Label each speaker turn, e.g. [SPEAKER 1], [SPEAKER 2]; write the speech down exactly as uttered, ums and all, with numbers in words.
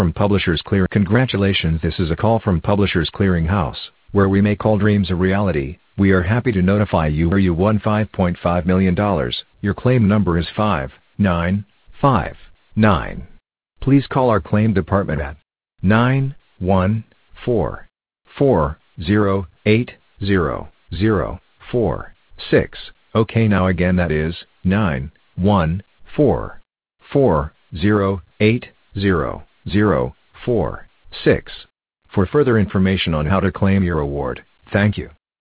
[SPEAKER 1] From Publishers Clear. Congratulations, this is a call from Publishers Clearing House, where we make all dreams a reality. We are happy to notify you where you won five point five million dollars. Your claim number is five nine five nine. Please call our claim department at nine one four four zero eight zero zero four six. Okay, now again that is nine one four four zero eight zero zero four six. For further information on how to claim your award, thank you.